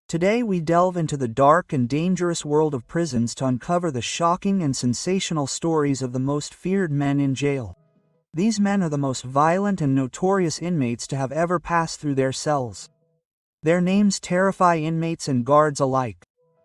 Today we delve into the dark and dangerous world of prisons to uncover the shocking and sensational stories of the most feared men in jail. These men are the most violent and notorious inmates to have ever passed through their cells. Their names terrify inmates and guards alike.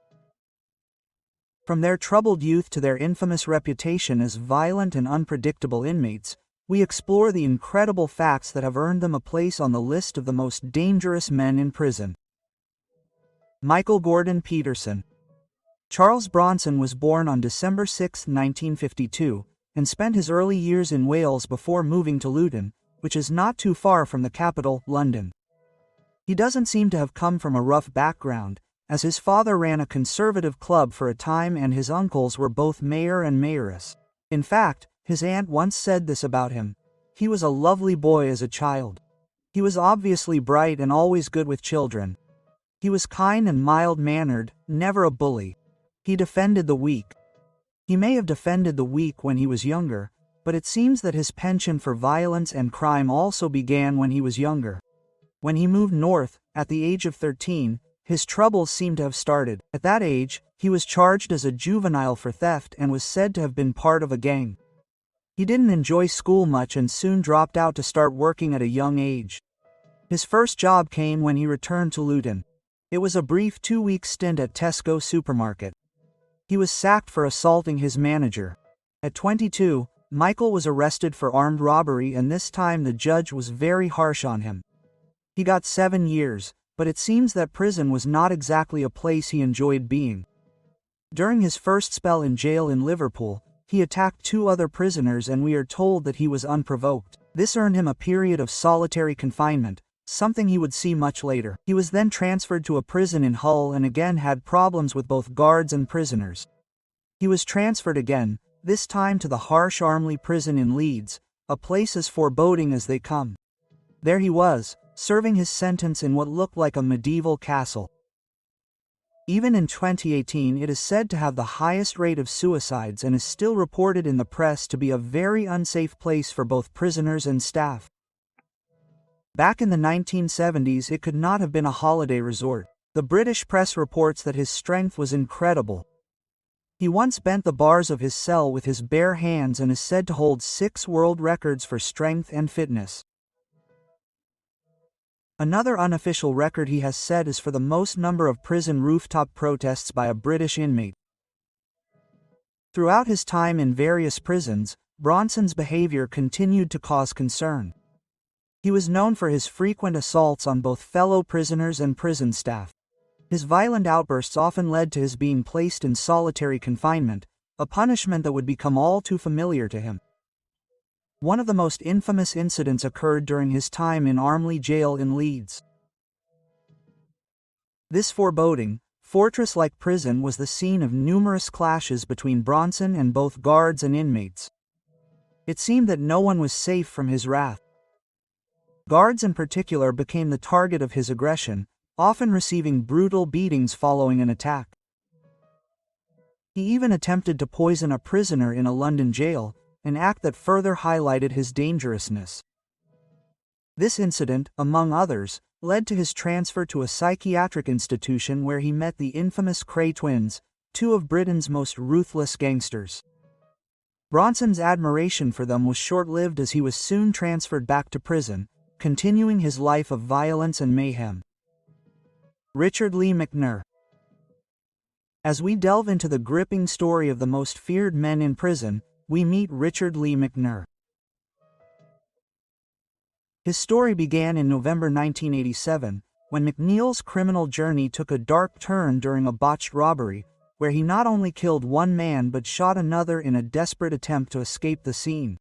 From their troubled youth to their infamous reputation as violent and unpredictable inmates, we explore the incredible facts that have earned them a place on the list of the most dangerous men in prison. Michael Gordon Peterson. Charles Bronson was born on December 6, 1952, and spent his early years in Wales before moving to Luton, which is not too far from the capital, London. He doesn't seem to have come from a rough background, as his father ran a conservative club for a time and his uncles were both mayor and mayoress. In fact, his aunt once said this about him: he was a lovely boy as a child. He was obviously bright and always good with children. He was kind and mild-mannered, never a bully. He defended the weak. He may have defended the weak when he was younger, but it seems that his penchant for violence and crime also began when he was younger. When he moved north, at the age of 13, his troubles seem to have started. At that age, he was charged as a juvenile for theft and was said to have been part of a gang. He didn't enjoy school much and soon dropped out to start working at a young age. His first job came when he returned to Luton. It was a brief 2-week stint at Tesco supermarket. He was sacked for assaulting his manager. At 22, Michael was arrested for armed robbery, and this time the judge was very harsh on him. He got 7 years, but it seems that prison was not exactly a place he enjoyed being. During his first spell in jail in Liverpool, he attacked 2 other prisoners, and we are told that he was unprovoked. This earned him a period of solitary confinement, something he would see much later. He was then transferred to a prison in Hull and again had problems with both guards and prisoners. He was transferred again, this time to the harsh Armley prison in Leeds, a place as foreboding as they come. There he was, serving his sentence in what looked like a medieval castle. Even in 2018, it is said to have the highest rate of suicides and is still reported in the press to be a very unsafe place for both prisoners and staff. Back in the 1970s, it could not have been a holiday resort. The British press reports that his strength was incredible. He once bent the bars of his cell with his bare hands and is said to hold 6 world records for strength and fitness. Another unofficial record he has set is for the most number of prison rooftop protests by a British inmate. Throughout his time in various prisons, Bronson's behavior continued to cause concern. He was known for his frequent assaults on both fellow prisoners and prison staff. His violent outbursts often led to his being placed in solitary confinement, a punishment that would become all too familiar to him. One of the most infamous incidents occurred during his time in Armley Jail in Leeds. This foreboding, fortress-like prison was the scene of numerous clashes between Bronson and both guards and inmates. It seemed that no one was safe from his wrath. Guards in particular became the target of his aggression, often receiving brutal beatings following an attack. He even attempted to poison a prisoner in a London jail, an act that further highlighted his dangerousness. This incident, among others, led to his transfer to a psychiatric institution where he met the infamous Kray twins, 2 of Britain's most ruthless gangsters. Bronson's admiration for them was short-lived as he was soon transferred back to prison, continuing his life of violence and mayhem. Richard Lee McNair. As we delve into the gripping story of the most feared men in prison, we meet Richard Lee McNair. His story began in November 1987, when McNeil's criminal journey took a dark turn during a botched robbery, where he not only killed 1 man but shot another in a desperate attempt to escape the scene.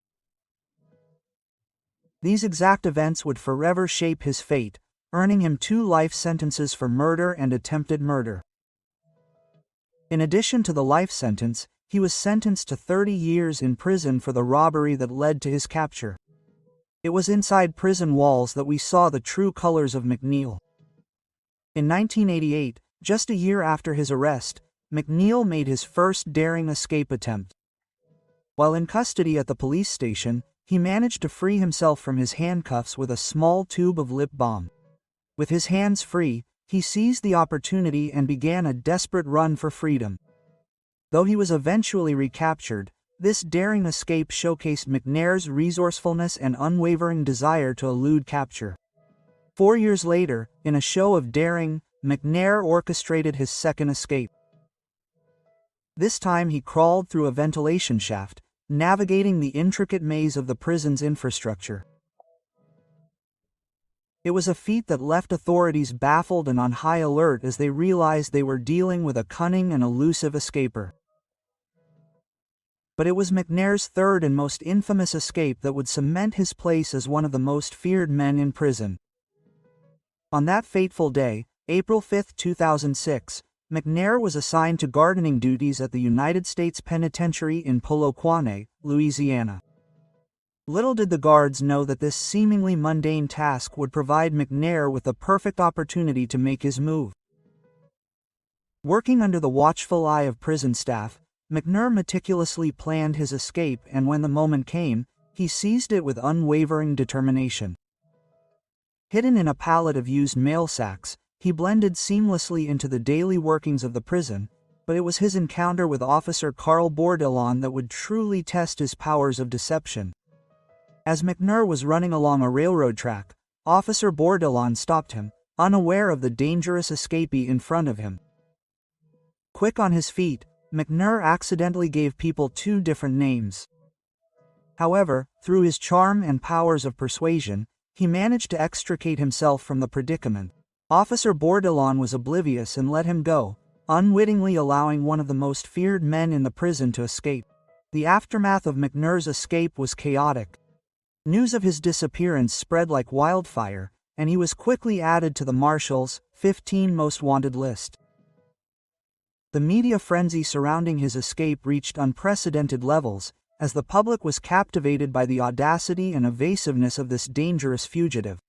These exact events would forever shape his fate, earning him 2 life sentences for murder and attempted murder. In addition to the life sentence, he was sentenced to 30 years in prison for the robbery that led to his capture. It was inside prison walls that we saw the true colors of McNeil. In 1988, just a year after his arrest, McNeil made his first daring escape attempt. While in custody at the police station, he managed to free himself from his handcuffs with a small tube of lip balm. With his hands free, he seized the opportunity and began a desperate run for freedom. Though he was eventually recaptured, this daring escape showcased McNair's resourcefulness and unwavering desire to elude capture. 4 years later, in a show of daring, McNair orchestrated his second escape. This time he crawled through a ventilation shaft, navigating the intricate maze of the prison's infrastructure. It was a feat that left authorities baffled and on high alert as they realized they were dealing with a cunning and elusive escaper. But it was McNair's third and most infamous escape that would cement his place as one of the most feared men in prison. On that fateful day, April 5, 2006, McNair was assigned to gardening duties at the United States Penitentiary in Polokwane, Louisiana. Little did the guards know that this seemingly mundane task would provide McNair with the perfect opportunity to make his move. Working under the watchful eye of prison staff, McNair meticulously planned his escape, and when the moment came, he seized it with unwavering determination. Hidden in a pallet of used mail sacks, he blended seamlessly into the daily workings of the prison, but it was his encounter with Officer Carl Bourdillon that would truly test his powers of deception. As McNair was running along a railroad track, Officer Bourdillon stopped him, unaware of the dangerous escapee in front of him. Quick on his feet, McNair accidentally gave people two different names. However, through his charm and powers of persuasion, he managed to extricate himself from the predicament. Officer Bourdillon was oblivious and let him go, unwittingly allowing one of the most feared men in the prison to escape. The aftermath of McNair's escape was chaotic. News of his disappearance spread like wildfire, and he was quickly added to the Marshal's 15 Most Wanted list. The media frenzy surrounding his escape reached unprecedented levels, as the public was captivated by the audacity and evasiveness of this dangerous fugitive.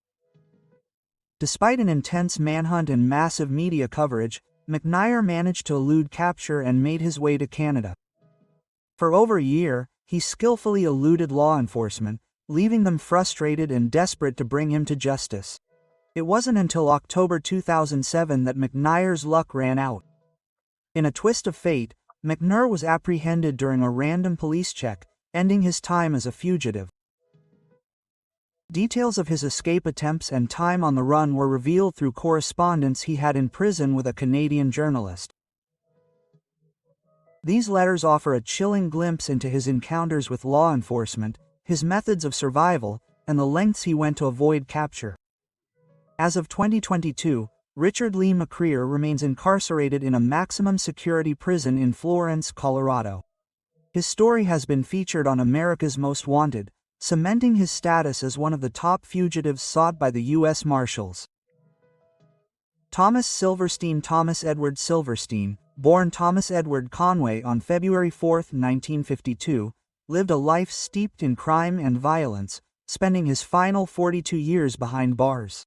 Despite an intense manhunt and massive media coverage, McNair managed to elude capture and made his way to Canada. For over a year, he skillfully eluded law enforcement, leaving them frustrated and desperate to bring him to justice. It wasn't until October 2007 that McNair's luck ran out. In a twist of fate, McNair was apprehended during a random police check, ending his time as a fugitive. Details of his escape attempts and time on the run were revealed through correspondence he had in prison with a Canadian journalist. These letters offer a chilling glimpse into his encounters with law enforcement, his methods of survival, and the lengths he went to avoid capture. As of 2022, Richard Lee McCreer remains incarcerated in a maximum security prison in Florence, Colorado. His story has been featured on America's Most Wanted, cementing his status as one of the top fugitives sought by the U.S. Marshals. Thomas Silverstein Thomas Edward Silverstein, born Thomas Edward Conway on February 4, 1952, lived a life steeped in crime and violence, spending his final 42 years behind bars.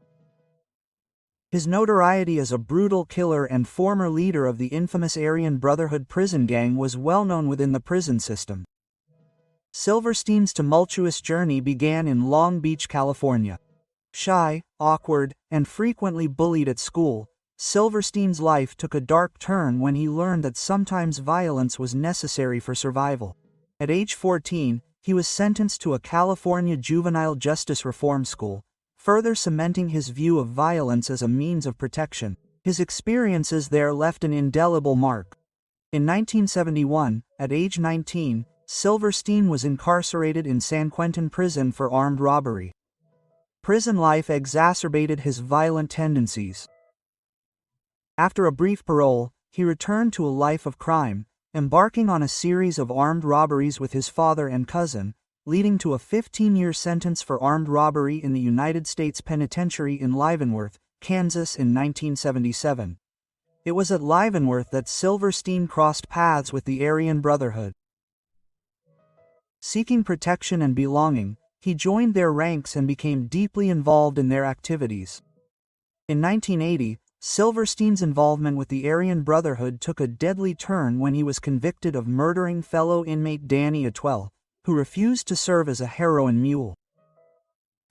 His notoriety as a brutal killer and former leader of the infamous Aryan Brotherhood prison gang was well known within the prison system. Silverstein's tumultuous journey began in Long Beach, California. Shy, awkward, and frequently bullied at school, Silverstein's life took a dark turn when he learned that sometimes violence was necessary for survival. At age 14, he was sentenced to a California juvenile justice reform school, further cementing his view of violence as a means of protection. His experiences there left an indelible mark. In 1971, at age 19, Silverstein was incarcerated in San Quentin prison for armed robbery. Prison life exacerbated his violent tendencies. After a brief parole, he returned to a life of crime, embarking on a series of armed robberies with his father and cousin, leading to a 15-year sentence for armed robbery in the United States Penitentiary in Leavenworth, Kansas in 1977. It was at Leavenworth that Silverstein crossed paths with the Aryan Brotherhood. Seeking protection and belonging, he joined their ranks and became deeply involved in their activities. In 1980, Silverstein's involvement with the Aryan Brotherhood took a deadly turn when he was convicted of murdering fellow inmate Danny Atwell, who refused to serve as a heroin mule.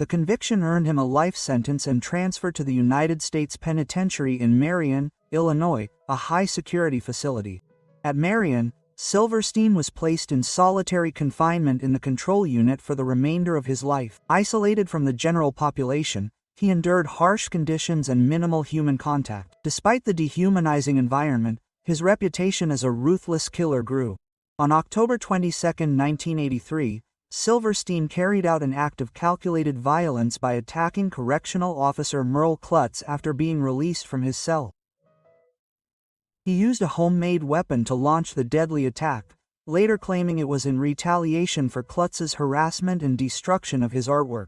The conviction earned him a life sentence and transfer to the United States Penitentiary in Marion, Illinois, a high-security facility. At Marion, Silverstein was placed in solitary confinement in the control unit for the remainder of his life. Isolated from the general population, he endured harsh conditions and minimal human contact. Despite the dehumanizing environment, his reputation as a ruthless killer grew. On October 22, 1983, Silverstein carried out an act of calculated violence by attacking correctional officer Merle Klutz after being released from his cell. He used a homemade weapon to launch the deadly attack, later claiming it was in retaliation for Klutz's harassment and destruction of his artwork.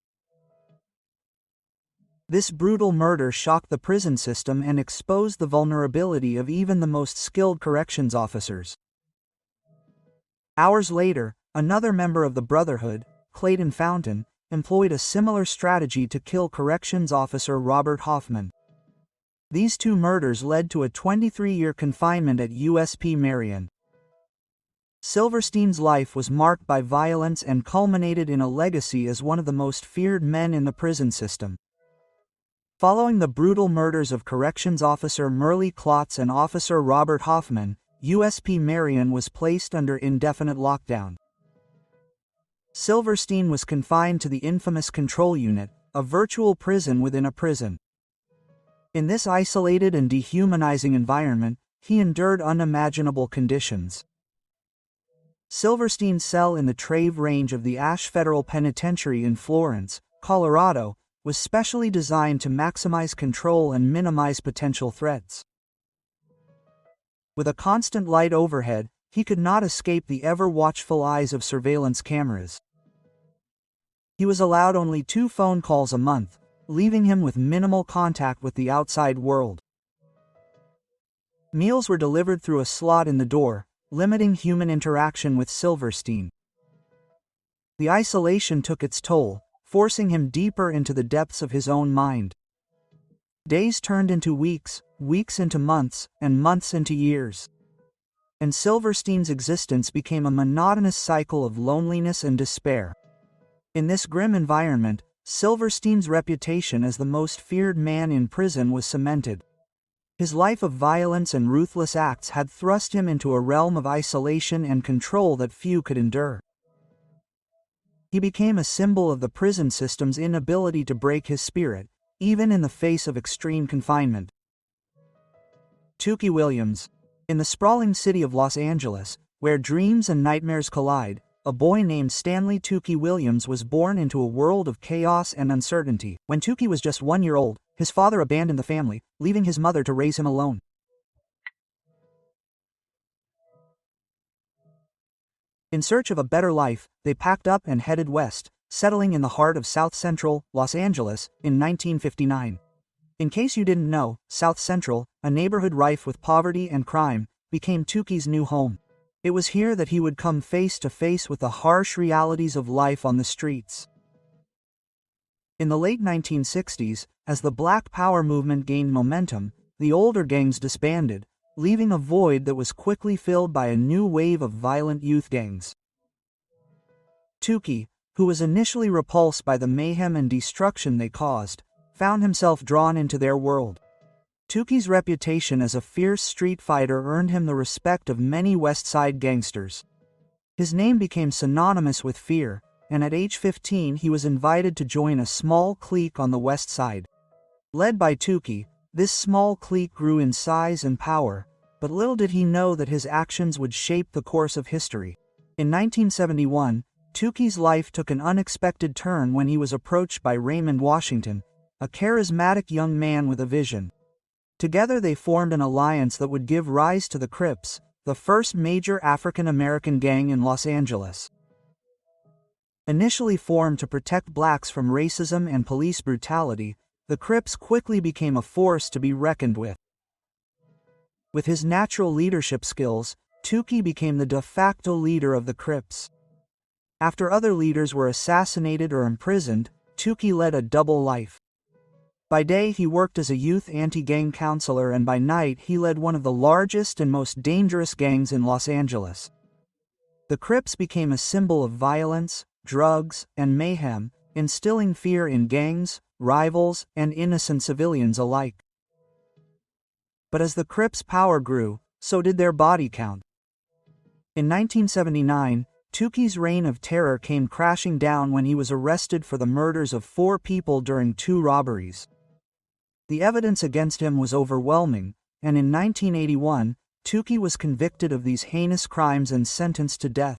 This brutal murder shocked the prison system and exposed the vulnerability of even the most skilled corrections officers. Hours later, another member of the Brotherhood, Clayton Fountain, employed a similar strategy to kill corrections officer Robert Hoffman. These two murders led to a 23-year confinement at USP Marion. Silverstein's life was marked by violence and culminated in a legacy as one of the most feared men in the prison system. Following the brutal murders of corrections officer Merle Klutz and officer Robert Hoffman, USP Marion was placed under indefinite lockdown. Silverstein was confined to the infamous Control Unit, a virtual prison within a prison. In this isolated and dehumanizing environment, he endured unimaginable conditions. Silverstein's cell in the Trave Range of the Ashe Federal Penitentiary in Florence, Colorado, was specially designed to maximize control and minimize potential threats. With a constant light overhead, he could not escape the ever-watchful eyes of surveillance cameras. He was allowed only 2 phone calls a month, leaving him with minimal contact with the outside world. Meals were delivered through a slot in the door, limiting human interaction with Silverstein. The isolation took its toll, forcing him deeper into the depths of his own mind. Days turned into weeks, weeks into months, and months into years. And Silverstein's existence became a monotonous cycle of loneliness and despair. In this grim environment, Silverstein's reputation as the most feared man in prison was cemented. His life of violence and ruthless acts had thrust him into a realm of isolation and control that few could endure. He became a symbol of the prison system's inability to break his spirit, even in the face of extreme confinement. Tookie Williams. In the sprawling city of Los Angeles, where dreams and nightmares collide, a boy named Stanley Tookie Williams was born into a world of chaos and uncertainty. When Tookie was just 1 year old, his father abandoned the family, leaving his mother to raise him alone. In search of a better life, they packed up and headed west, settling in the heart of South Central, Los Angeles, in 1959. In case you didn't know, South Central, a neighborhood rife with poverty and crime, became Tookie's new home. It was here that he would come face to face with the harsh realities of life on the streets. In the late 1960s, as the Black Power movement gained momentum, the older gangs disbanded, leaving a void that was quickly filled by a new wave of violent youth gangs. Tookie, who was initially repulsed by the mayhem and destruction they caused, found himself drawn into their world. Tookie's reputation as a fierce street fighter earned him the respect of many West Side gangsters. His name became synonymous with fear, and at age 15 he was invited to join a small clique on the West Side. Led by Tookie, this small clique grew in size and power, but little did he know that his actions would shape the course of history. In 1971, Tookie's life took an unexpected turn when he was approached by Raymond Washington, a charismatic young man with a vision. Together they formed an alliance that would give rise to the Crips, the first major African-American gang in Los Angeles. Initially formed to protect blacks from racism and police brutality, the Crips quickly became a force to be reckoned with. With his natural leadership skills, Tookie became the de facto leader of the Crips. After other leaders were assassinated or imprisoned, Tookie led a double life. By day he worked as a youth anti-gang counselor, and by night he led one of the largest and most dangerous gangs in Los Angeles. The Crips became a symbol of violence, drugs, and mayhem, instilling fear in gangs, rivals, and innocent civilians alike. But as the Crips' power grew, so did their body count. In 1979, Tukey's reign of terror came crashing down when he was arrested for the murders of 4 people during 2 robberies. The evidence against him was overwhelming, and in 1981, Tukey was convicted of these heinous crimes and sentenced to death.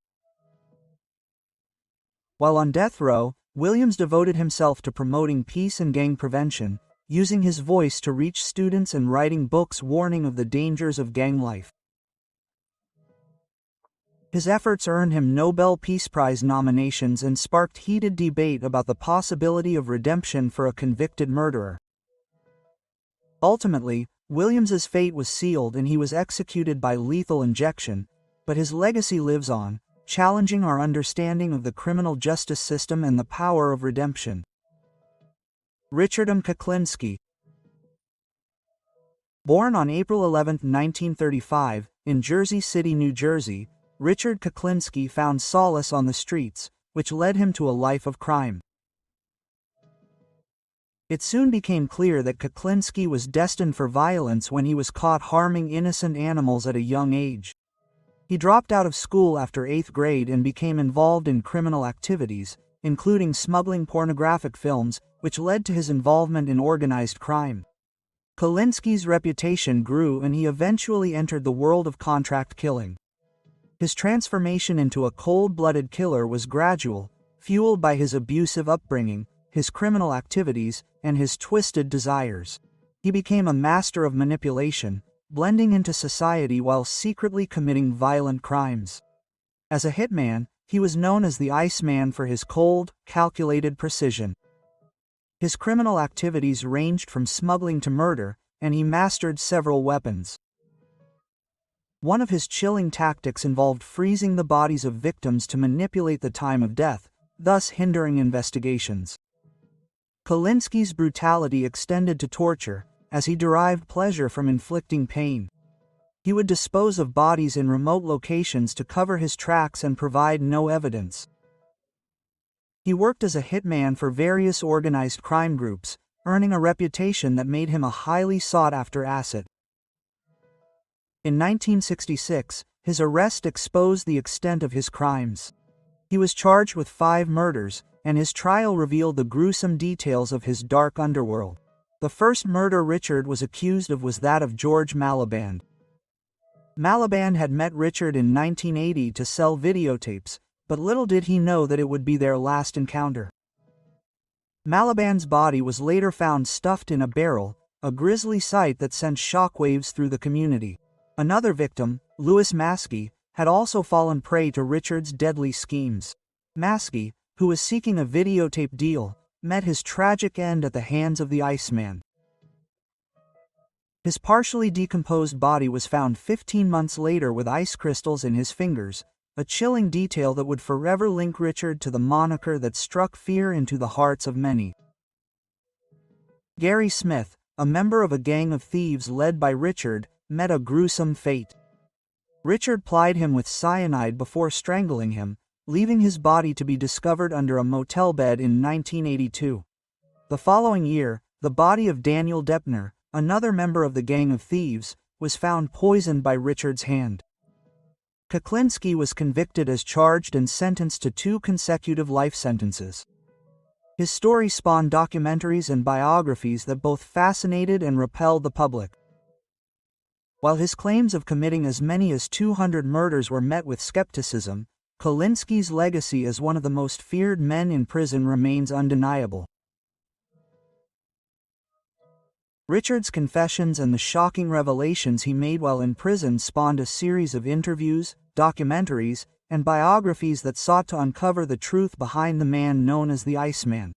While on death row, Williams devoted himself to promoting peace and gang prevention, using his voice to reach students and writing books warning of the dangers of gang life. His efforts earned him Nobel Peace Prize nominations and sparked heated debate about the possibility of redemption for a convicted murderer. Ultimately, Williams's fate was sealed and he was executed by lethal injection, but his legacy lives on, challenging our understanding of the criminal justice system and the power of redemption. Richard M. Kuklinski. Born on April 11, 1935, in Jersey City, New Jersey, Richard Kuklinski found solace on the streets, which led him to a life of crime. It soon became clear that Kuklinski was destined for violence when he was caught harming innocent animals at a young age. He dropped out of school after 8th grade and became involved in criminal activities, including smuggling pornographic films, which led to his involvement in organized crime. Kuklinski's reputation grew and he eventually entered the world of contract killing. His transformation into a cold-blooded killer was gradual, fueled by his abusive upbringing, his criminal activities, and his twisted desires. He became a master of manipulation, blending into society while secretly committing violent crimes. As a hitman, he was known as the Iceman for his cold, calculated precision. His criminal activities ranged from smuggling to murder, and he mastered several weapons. One of his chilling tactics involved freezing the bodies of victims to manipulate the time of death, thus hindering investigations. Kuklinski's brutality extended to torture, as he derived pleasure from inflicting pain. He would dispose of bodies in remote locations to cover his tracks and provide no evidence. He worked as a hitman for various organized crime groups, earning a reputation that made him a highly sought-after asset. In 1966, his arrest exposed the extent of his crimes. He was charged with 5 murders, and his trial revealed the gruesome details of his dark underworld. The first murder Richard was accused of was that of George Malaband. Malaband had met Richard in 1980 to sell videotapes, but little did he know that it would be their last encounter. Malaband's body was later found stuffed in a barrel, a grisly sight that sent shockwaves through the community. Another victim, Louis Maskey, had also fallen prey to Richard's deadly schemes. Maskey, who was seeking a videotape deal, met his tragic end at the hands of the Iceman. His partially decomposed body was found 15 months later with ice crystals in his fingers, a chilling detail that would forever link Richard to the moniker that struck fear into the hearts of many. Gary Smith, a member of a gang of thieves led by Richard, met a gruesome fate. Richard plied him with cyanide before strangling him, leaving his body to be discovered under a motel bed in 1982. The following year, the body of Daniel Deppner, another member of the gang of thieves, was found poisoned by Richard's hand. Kuklinski was convicted as charged and sentenced to 2 consecutive life sentences. His story spawned documentaries and biographies that both fascinated and repelled the public. While his claims of committing as many as 200 murders were met with skepticism, Kuklinski's legacy as one of the most feared men in prison remains undeniable. Richard's confessions and the shocking revelations he made while in prison spawned a series of interviews, documentaries, and biographies that sought to uncover the truth behind the man known as the Iceman.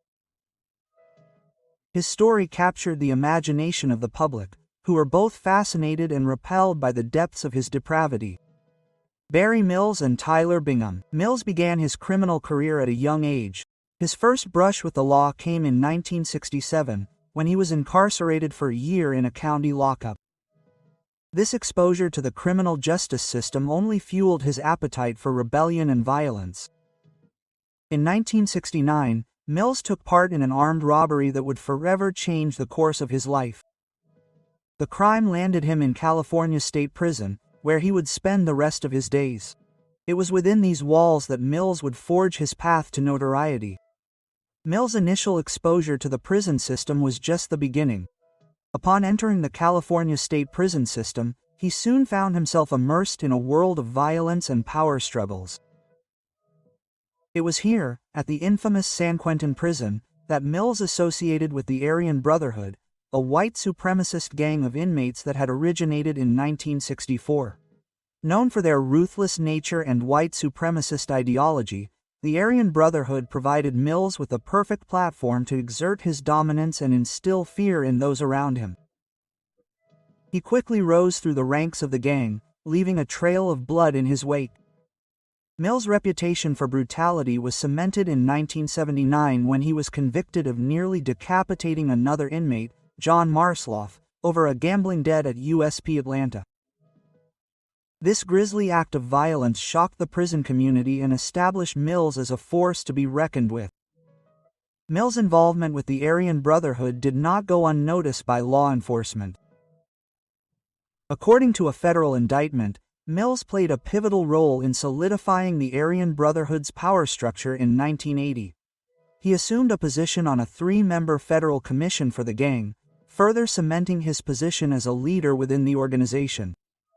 His story captured the imagination of the public, who were both fascinated and repelled by the depths of his depravity. Barry Mills and Tyler Bingham. Mills began his criminal career at a young age. His first brush with the law came in 1967, when he was incarcerated for a year in a county lockup. This exposure to the criminal justice system only fueled his appetite for rebellion and violence. In 1969, Mills took part in an armed robbery that would forever change the course of his life. The crime landed him in California State Prison, where he would spend the rest of his days. It was within these walls that Mills would forge his path to notoriety. Mills' initial exposure to the prison system was just the beginning. Upon entering the California State Prison system, he soon found himself immersed in a world of violence and power struggles. It was here, at the infamous San Quentin prison, that Mills associated with the Aryan Brotherhood, a white supremacist gang of inmates that had originated in 1964. Known for their ruthless nature and white supremacist ideology, the Aryan Brotherhood provided Mills with a perfect platform to exert his dominance and instill fear in those around him. He quickly rose through the ranks of the gang, leaving a trail of blood in his wake. Mills' reputation for brutality was cemented in 1979 when he was convicted of nearly decapitating another inmate, John Marsloff, over a gambling debt at USP Atlanta. This grisly act of violence shocked the prison community and established Mills as a force to be reckoned with. Mills' involvement with the Aryan Brotherhood did not go unnoticed by law enforcement. According to a federal indictment, Mills played a pivotal role in solidifying the Aryan Brotherhood's power structure in 1980. He assumed a position on a 3-member federal commission for the gang, further cementing his position as a leader within the organization.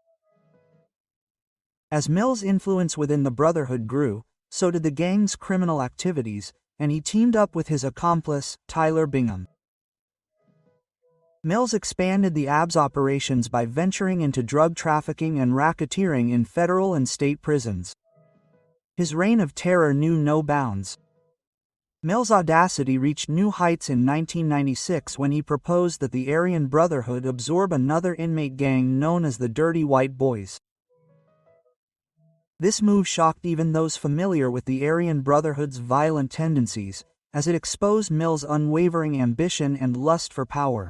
As Mills' influence within the Brotherhood grew, so did the gang's criminal activities, and he teamed up with his accomplice, Tyler Bingham. Mills expanded the AB's operations by venturing into drug trafficking and racketeering in federal and state prisons. His reign of terror knew no bounds. Mills' audacity reached new heights in 1996 when he proposed that the Aryan Brotherhood absorb another inmate gang known as the Dirty White Boys. This move shocked even those familiar with the Aryan Brotherhood's violent tendencies, as it exposed Mills' unwavering ambition and lust for power.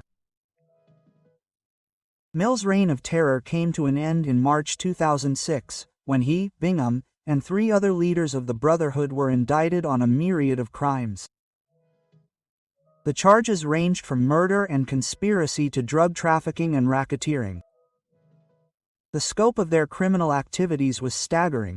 Mills' reign of terror came to an end in March 2006, when he, Bingham, and 3 other leaders of the Brotherhood were indicted on a myriad of crimes. The charges ranged from murder and conspiracy to drug trafficking and racketeering. The scope of their criminal activities was staggering.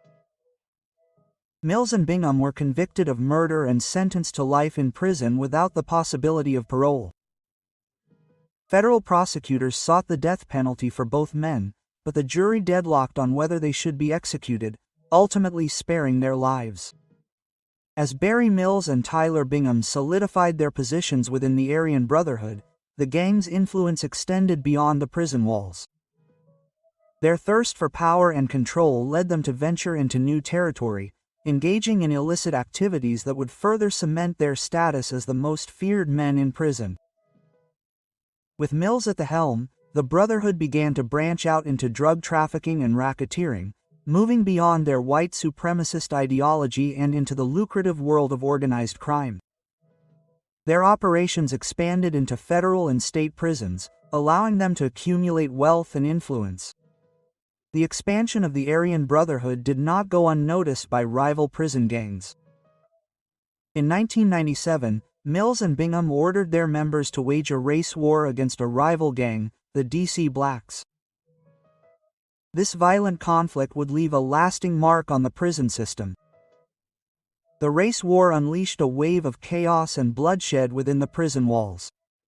Mills and Bingham were convicted of murder and sentenced to life in prison without the possibility of parole. Federal prosecutors sought the death penalty for both men, but the jury deadlocked on whether they should be executed, ultimately sparing their lives. As Barry Mills and Tyler Bingham solidified their positions within the Aryan Brotherhood, the gang's influence extended beyond the prison walls. Their thirst for power and control led them to venture into new territory, engaging in illicit activities that would further cement their status as the most feared men in prison. With Mills at the helm, the Brotherhood began to branch out into drug trafficking and racketeering, moving beyond their white supremacist ideology and into the lucrative world of organized crime. Their operations expanded into federal and state prisons, allowing them to accumulate wealth and influence. The expansion of the Aryan Brotherhood did not go unnoticed by rival prison gangs. In 1997, Mills and Bingham ordered their members to wage a race war against a rival gang, the DC Blacks. This violent conflict would leave a lasting mark on the prison system. The race war unleashed a wave of chaos and bloodshed within the prison walls.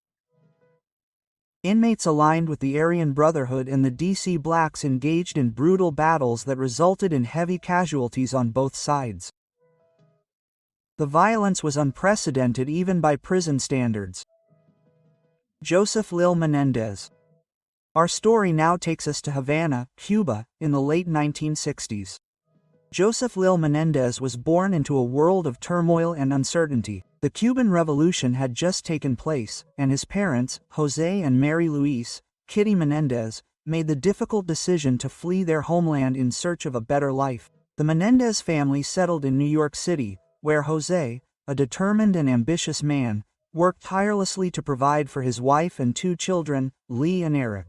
Inmates aligned with the Aryan Brotherhood and the DC Blacks engaged in brutal battles that resulted in heavy casualties on both sides. The violence was unprecedented even by prison standards. Joseph Lil Menendez. Our story now takes us to Havana, Cuba, in the late 1960s. Joseph Lil Menendez was born into a world of turmoil and uncertainty. The Cuban Revolution had just taken place, and his parents, Jose and Mary Louise, Kitty Menendez, made the difficult decision to flee their homeland in search of a better life. The Menendez family settled in New York City, where Jose, a determined and ambitious man, worked tirelessly to provide for his wife and 2 children, Lee and Eric.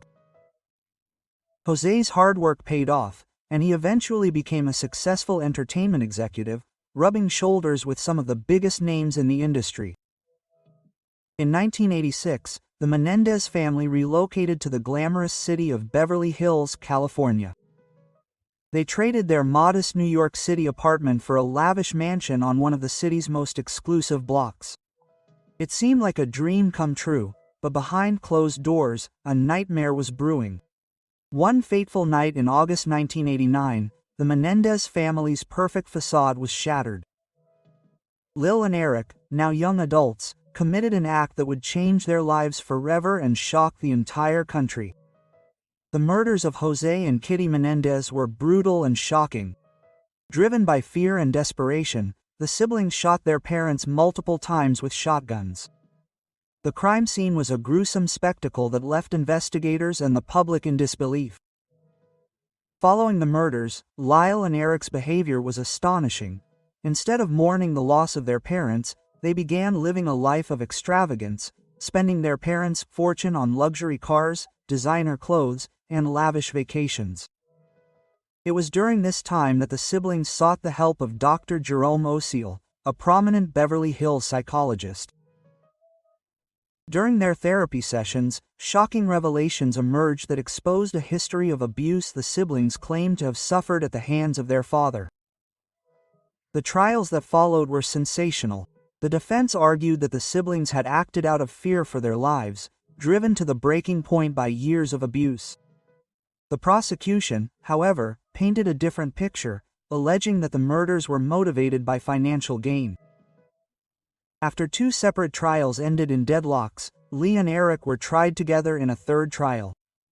Jose's hard work paid off, and he eventually became a successful entertainment executive, rubbing shoulders with some of the biggest names in the industry. In 1986, the Menendez family relocated to the glamorous city of Beverly Hills, California. They traded their modest New York City apartment for a lavish mansion on one of the city's most exclusive blocks. It seemed like a dream come true, but behind closed doors, a nightmare was brewing. One fateful night in August 1989, the Menendez family's perfect facade was shattered. Lil and Eric, now young adults, committed an act that would change their lives forever and shock the entire country. The murders of Jose and Kitty Menendez were brutal and shocking. Driven by fear and desperation, the siblings shot their parents multiple times with shotguns. The crime scene was a gruesome spectacle that left investigators and the public in disbelief. Following the murders, Lyle and Eric's behavior was astonishing. Instead of mourning the loss of their parents, they began living a life of extravagance, spending their parents' fortune on luxury cars, designer clothes, and lavish vacations. It was during this time that the siblings sought the help of Dr. Jerome Oseal, a prominent Beverly Hills psychologist. During their therapy sessions, shocking revelations emerged that exposed a history of abuse the siblings claimed to have suffered at the hands of their father. The trials that followed were sensational. The defense argued that the siblings had acted out of fear for their lives, driven to the breaking point by years of abuse. The prosecution, however, painted a different picture, alleging that the murders were motivated by financial gain. After two separate trials ended in deadlocks, Lee and Eric were tried together in a third trial.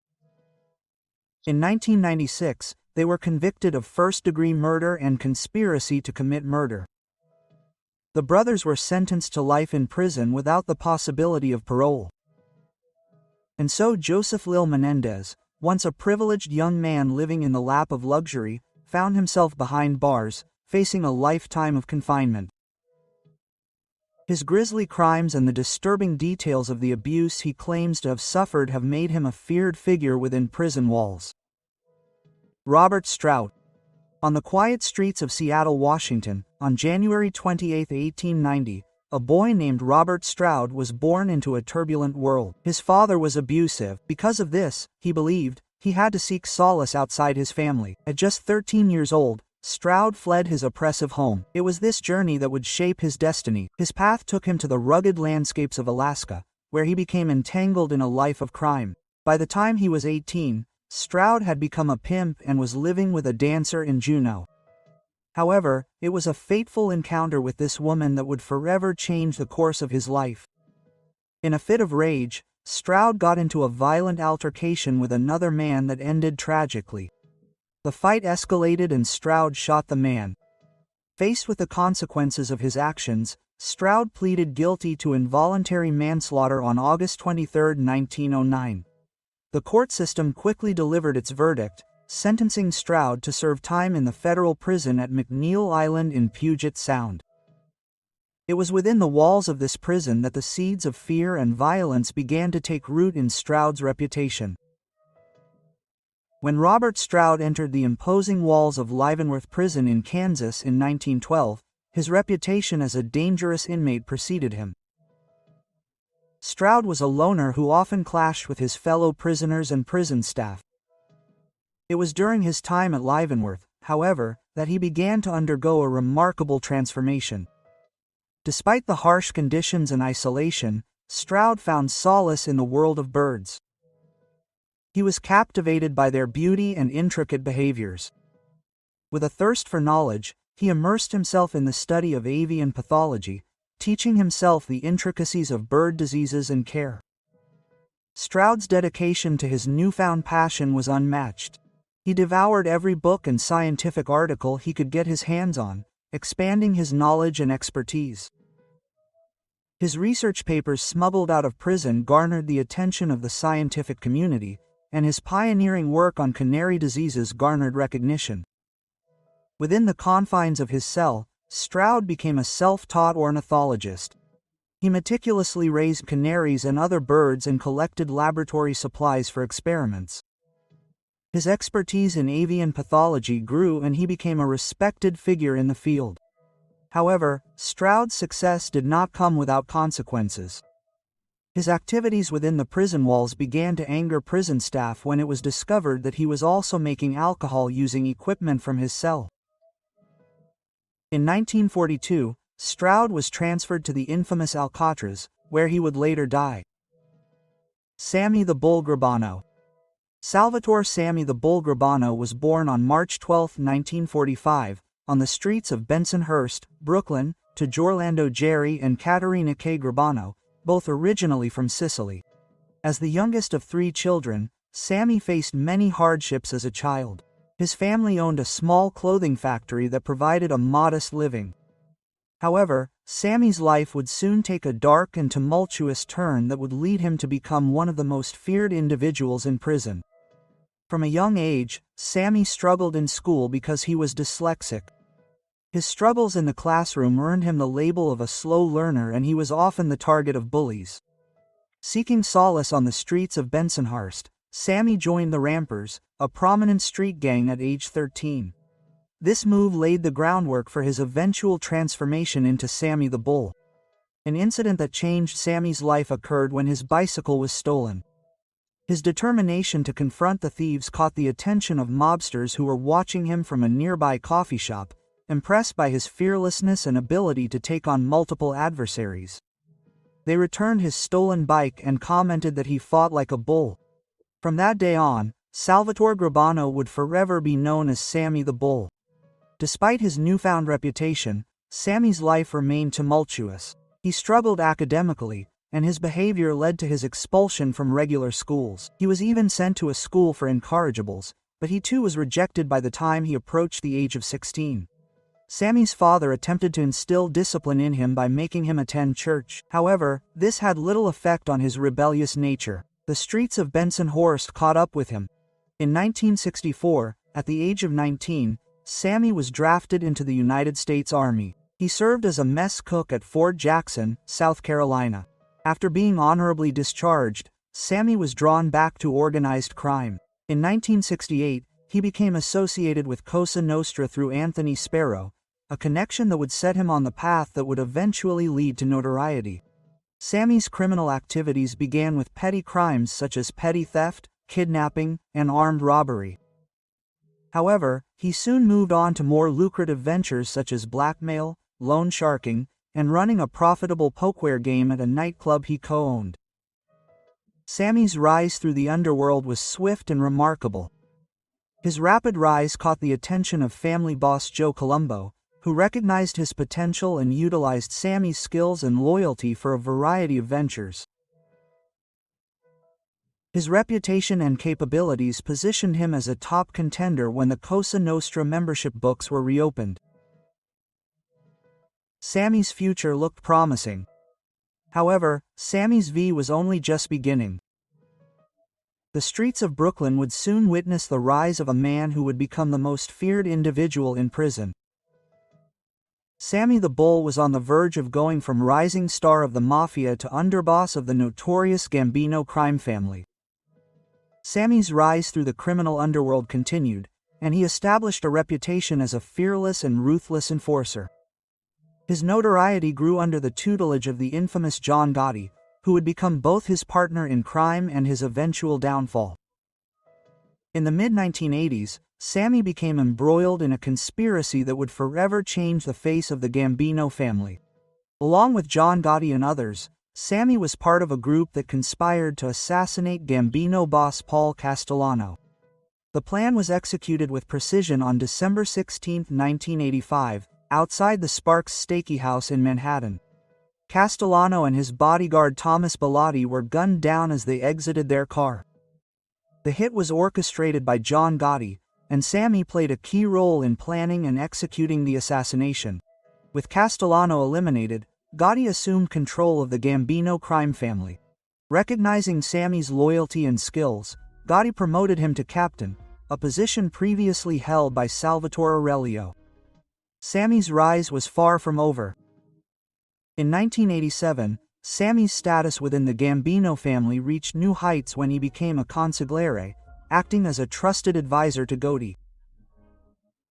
In 1996, they were convicted of first-degree murder and conspiracy to commit murder. The brothers were sentenced to life in prison without the possibility of parole. And so Joseph Lil Menendez, once a privileged young man living in the lap of luxury, found himself behind bars, facing a lifetime of confinement. His grisly crimes and the disturbing details of the abuse he claims to have suffered have made him a feared figure within prison walls. Robert Stroud. On the quiet streets of Seattle, Washington, on January 28, 1890, a boy named Robert Stroud was born into a turbulent world. His father was abusive. Because of this, he believed, he had to seek solace outside his family. At just 13 years old, Stroud fled his oppressive home. It was this journey that would shape his destiny. His path took him to the rugged landscapes of Alaska, where he became entangled in a life of crime. By the time he was 18, Stroud had become a pimp and was living with a dancer in Juneau. However, it was a fateful encounter with this woman that would forever change the course of his life. In a fit of rage, Stroud got into a violent altercation with another man that ended tragically. The fight escalated and Stroud shot the man. Faced with the consequences of his actions, Stroud pleaded guilty to involuntary manslaughter on August 23, 1909. The court system quickly delivered its verdict, sentencing Stroud to serve time in the federal prison at McNeil Island in Puget Sound. It was within the walls of this prison that the seeds of fear and violence began to take root in Stroud's reputation. When Robert Stroud entered the imposing walls of Leavenworth Prison in Kansas in 1912, his reputation as a dangerous inmate preceded him. Stroud was a loner who often clashed with his fellow prisoners and prison staff. It was during his time at Leavenworth, however, that he began to undergo a remarkable transformation. Despite the harsh conditions and isolation, Stroud found solace in the world of birds. He was captivated by their beauty and intricate behaviors. With a thirst for knowledge, he immersed himself in the study of avian pathology, teaching himself the intricacies of bird diseases and care. Stroud's dedication to his newfound passion was unmatched. He devoured every book and scientific article he could get his hands on, expanding his knowledge and expertise. His research papers smuggled out of prison garnered the attention of the scientific community, and his pioneering work on canary diseases garnered recognition. Within the confines of his cell, Stroud became a self-taught ornithologist. He meticulously raised canaries and other birds and collected laboratory supplies for experiments. His expertise in avian pathology grew and he became a respected figure in the field. However, Stroud's success did not come without consequences. His activities within the prison walls began to anger prison staff when it was discovered that he was also making alcohol using equipment from his cell. In 1942, Stroud was transferred to the infamous Alcatraz, where he would later die. Sammy the Bull Gravano. Salvatore Sammy the Bull Gravano was born on March 12, 1945, on the streets of Bensonhurst, Brooklyn, to Giorlando Jerry and Caterina K. Gravano, both originally from Sicily. As the youngest of 3 children, Sammy faced many hardships as a child. His family owned a small clothing factory that provided a modest living. However, Sammy's life would soon take a dark and tumultuous turn that would lead him to become one of the most feared individuals in prison. From a young age, Sammy struggled in school because he was dyslexic. His struggles in the classroom earned him the label of a slow learner, and he was often the target of bullies. Seeking solace on the streets of Bensonhurst, Sammy joined the Rampers, a prominent street gang at age 13. This move laid the groundwork for his eventual transformation into Sammy the Bull. An incident that changed Sammy's life occurred when his bicycle was stolen. His determination to confront the thieves caught the attention of mobsters who were watching him from a nearby coffee shop, impressed by his fearlessness and ability to take on multiple adversaries. They returned his stolen bike and commented that he fought like a bull. From that day on, Salvatore Gravano would forever be known as Sammy the Bull. Despite his newfound reputation, Sammy's life remained tumultuous. He struggled academically, and his behavior led to his expulsion from regular schools. He was even sent to a school for incorrigibles, but he too was rejected by the time he approached the age of 16. Sammy's father attempted to instill discipline in him by making him attend church. However, this had little effect on his rebellious nature. The streets of Bensonhurst caught up with him. In 1964, at the age of 19, Sammy was drafted into the United States Army. He served as a mess cook at Fort Jackson, South Carolina. After being honorably discharged, Sammy was drawn back to organized crime. In 1968, he became associated with Cosa Nostra through Anthony Sparrow, a connection that would set him on the path that would eventually lead to notoriety. Sammy's criminal activities began with petty crimes such as petty theft, kidnapping, and armed robbery. However, he soon moved on to more lucrative ventures such as blackmail, loan sharking, and running a profitable poker game at a nightclub he co-owned. Sammy's rise through the underworld was swift and remarkable. His rapid rise caught the attention of family boss Joe Colombo, who recognized his potential and utilized Sammy's skills and loyalty for a variety of ventures. His reputation and capabilities positioned him as a top contender when the Cosa Nostra membership books were reopened. Sammy's future looked promising. However, Sammy's V was only just beginning. The streets of Brooklyn would soon witness the rise of a man who would become the most feared individual in prison. Sammy the Bull was on the verge of going from rising star of the mafia to underboss of the notorious Gambino crime family. Sammy's rise through the criminal underworld continued, and he established a reputation as a fearless and ruthless enforcer. His notoriety grew under the tutelage of the infamous John Gotti, who would become both his partner in crime and his eventual downfall. In the mid-1980s, Sammy became embroiled in a conspiracy that would forever change the face of the Gambino family. Along with John Gotti and others, Sammy was part of a group that conspired to assassinate Gambino boss Paul Castellano. The plan was executed with precision on December 16, 1985, outside the Sparks Steakhouse in Manhattan. Castellano and his bodyguard Thomas Bellotti were gunned down as they exited their car. The hit was orchestrated by John Gotti, and Sammy played a key role in planning and executing the assassination. With Castellano eliminated, Gotti assumed control of the Gambino crime family. Recognizing Sammy's loyalty and skills, Gotti promoted him to captain, a position previously held by Salvatore Aurelio. Sammy's rise was far from over. In 1987, Sammy's status within the Gambino family reached new heights when he became a consigliere, acting as a trusted advisor to Gotti.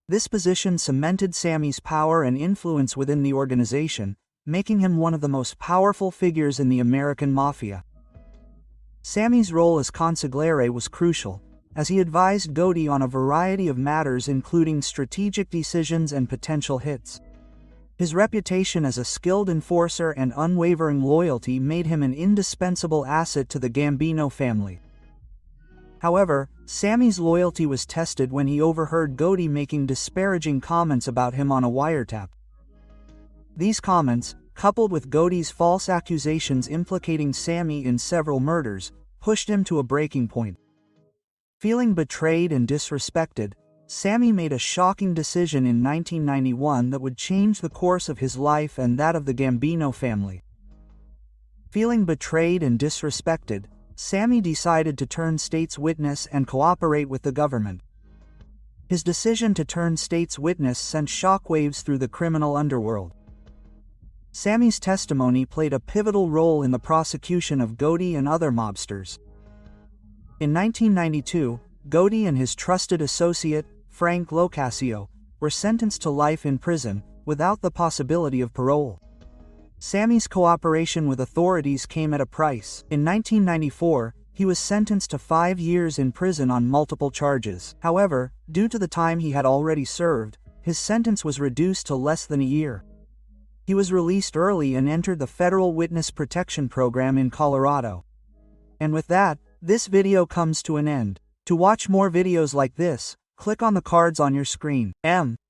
This position cemented Sammy's power and influence within the organization, making him one of the most powerful figures in the American Mafia. Sammy's role as consigliere was crucial, as he advised Gotti on a variety of matters including strategic decisions and potential hits. His reputation as a skilled enforcer and unwavering loyalty made him an indispensable asset to the Gambino family. However, Sammy's loyalty was tested when he overheard Gotti making disparaging comments about him on a wiretap. These comments, coupled with Gotti's false accusations implicating Sammy in several murders, pushed him to a breaking point. Feeling betrayed and disrespected, Sammy made a shocking decision in 1991 that would change the course of his life and that of the Gambino family. Feeling betrayed and disrespected, Sammy decided to turn state's witness and cooperate with the government. His decision to turn state's witness sent shockwaves through the criminal underworld. Sammy's testimony played a pivotal role in the prosecution of Gotti and other mobsters. In 1992, Gotti and his trusted associate, Frank Locascio, were sentenced to life in prison, without the possibility of parole. Sammy's cooperation with authorities came at a price. In 1994, he was sentenced to 5 years in prison on multiple charges. However, due to the time he had already served, his sentence was reduced to less than a year. He was released early and entered the Federal Witness Protection Program in Colorado. And with that, this video comes to an end. To watch more videos like this, click on the cards on your screen.